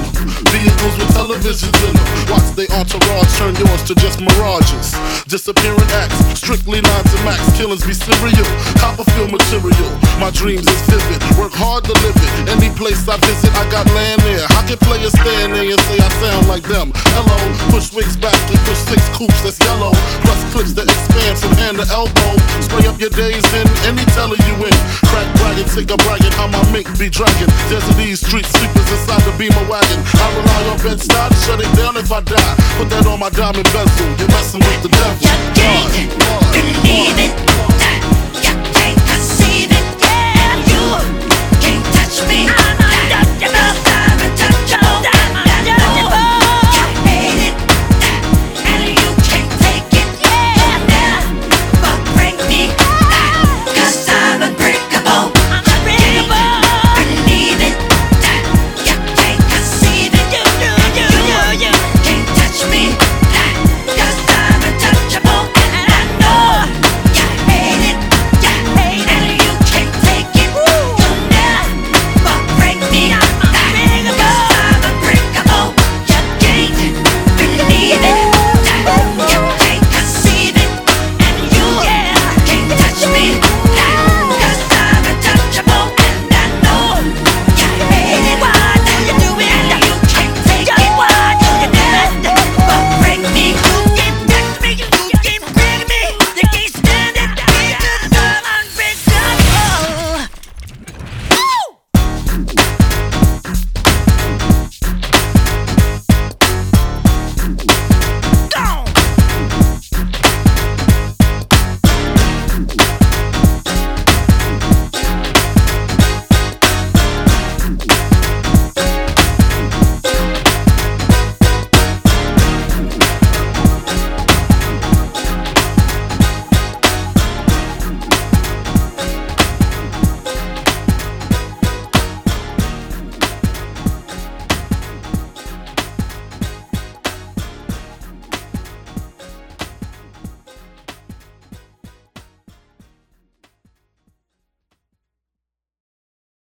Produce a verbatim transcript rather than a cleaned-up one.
them. Vehicles with televisions in them. Watch they entourage turn yours to just mirages. Disappearing acts, strictly nine to max. Killings be serial, Copperfield material. My dreams is vivid, work hard to live it. Any place I visit, I got land there. I can play a stand there and say I sound like them. Hello, push wigs back and push six coops that's yellow. Plus clips that expand from hand to elbow. Spray up your days in any teller you in. Crack bragging, take a bragging, how my mink be dragging. Desert these street sweepers inside the beamer wagon. I rely on Bed-Stuy to shut it down if I die. Put that on my diamond bezel, you're messing with the devil. You can't believe it, you can't conceive it, yeah. You can't touch me.